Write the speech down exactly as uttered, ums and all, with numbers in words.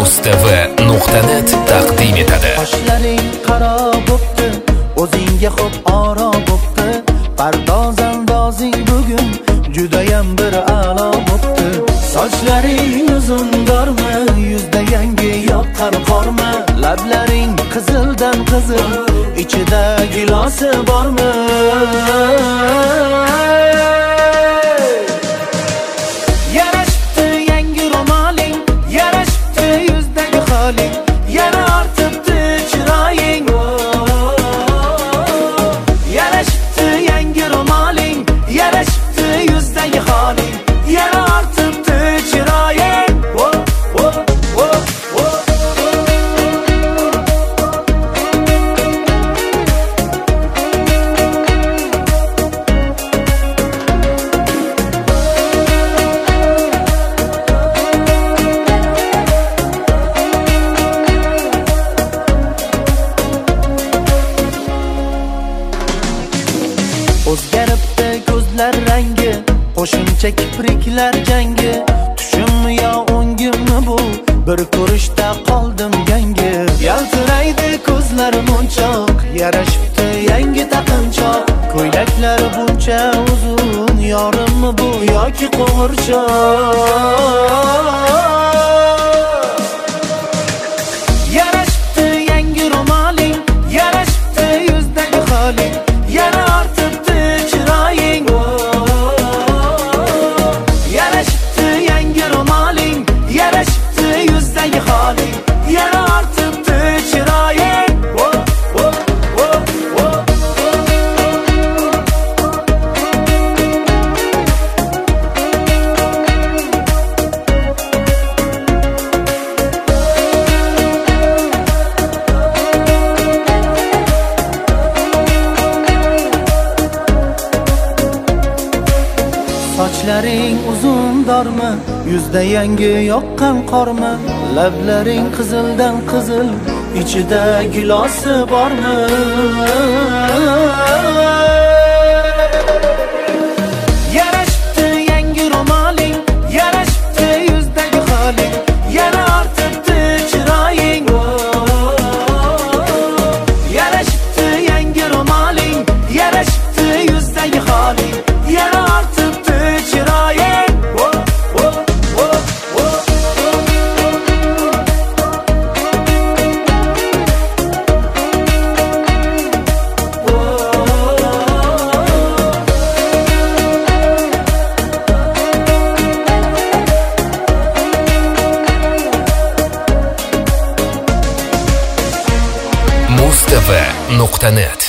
mustv nuqta net taqdim etadi. Qoshlaring qaro bo'pti, o'zingga xo'p oro bo'pti. Pardoz andozing bugun judayam bir a'lo bo'pti. Sochlaring uzun dormi, yuzda yangi yoqqan qormi? Lablaring qizildan qizil, ichida gilosi bormi? Yarashibdi yangi ro'moling, yarashibdi yuzdagi holing, yana ortibdi chiroying. Yarashibdi yangi ro'moling, yarashibdi yuzdagi holing, yana ortibdi chiroying. O'zgaribdi ko'zlar rangi, qo'shimcha kipriklar jangi. Tushimmi yo o'ngimmi bu, bir ko'rishda qoldim yangi. Yaltiraydi ko'zlar munchoq, yarashibdi yangi taqinchoq. Ko'ylaklar buncha uzun, yorimmi bu yoki qo'g'irchoq? Yarashibdi yangi ro'moling, yarashibdi yuzdagi holing, yana ortibdi chiroying. Yarashibdi yangi ro'moling, yarashibdi yuzdagi holing, yana ortibdi chiroying. Sochlaring uzun dormi, yuzda yangi yoqqan qormi? Lablaring qizildan qizil, ichida gilosi bormi? Yarashibdi yangi ro'moling, yarashibdi yuzdagi holing, yana ortibdi chiroying. Yarashibdi yangi ro'moling, yarashibdi yuzdagi holing, yana ortibdi chiroying. mustv nuqta net